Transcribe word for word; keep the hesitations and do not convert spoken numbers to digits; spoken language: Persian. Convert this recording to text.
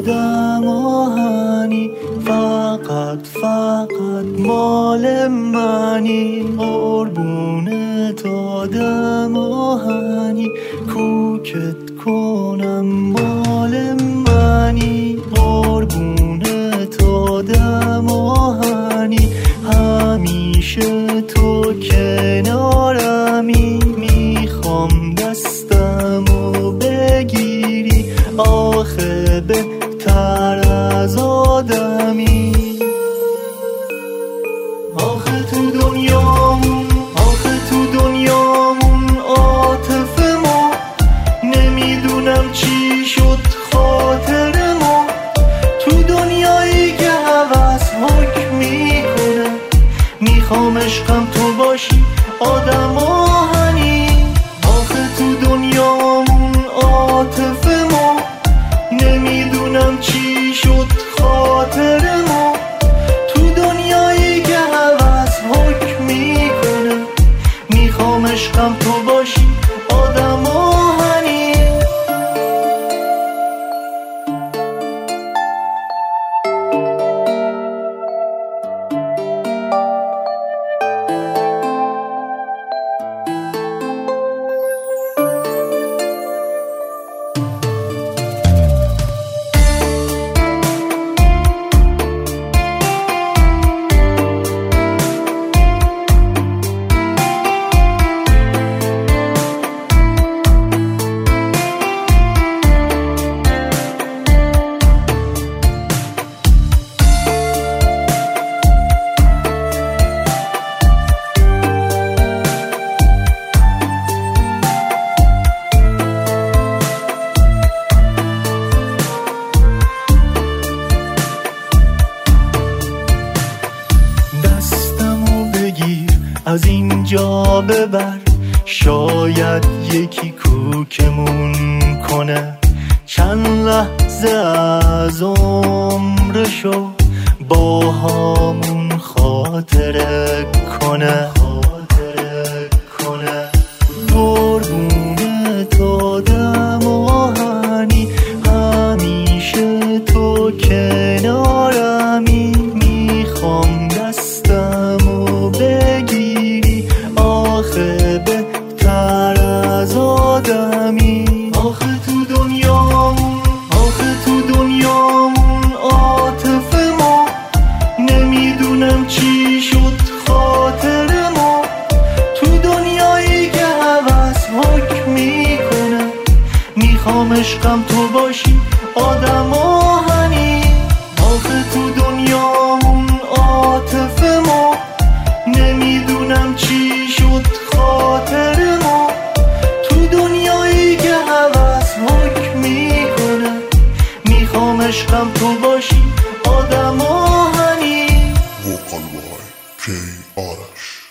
دم آهنی، فقط فقط مال منی. قربونت آدم آهنی، کوکت کنم مال منی. قربونت آدم آهنی، همیشه تو کنارمی. میخوام دستمو بگیری، آخه بهتر از آدمی. آخه تو دنیامون، آخه تو دنیامون عاطف ما، نمیدونم چی شد خاطر ما. تو دنیایی که هوس حکم میکنه، میخوام عشقم تو باشی آدم آهنی. آخه تو دنیامون عاطف ما، نمیدونم چی شد خاطر ما. تو دنیایی که هوس حکم میکنه، میخوام عشقم تو باشی آدم آهنی. از اینجا ببر، شاید یکی کوکمون کنه. چند لحظه از عمرشو با همون خاطره کنه. قربونت آدم آهنی، همیشه تو کنارمی. میخوام دستمو بگیری، آخه بهتر از آدمی. آخه تو دنیامون، آخه تو دنیامون عاطف ما، نمیدونم چی شد خاطر ما. تو دنیایی که هوس حکم میکنه، میخوام عشقم تو باشی آدم آهنی. آخه تو دنیامون عاطف ما، نمیدونم چی شد خاطر ما. تو دنیایی که هوس حکم میکنه، میخوام عشقم تو باشی آدم آهنی. وکال بای کی آرش.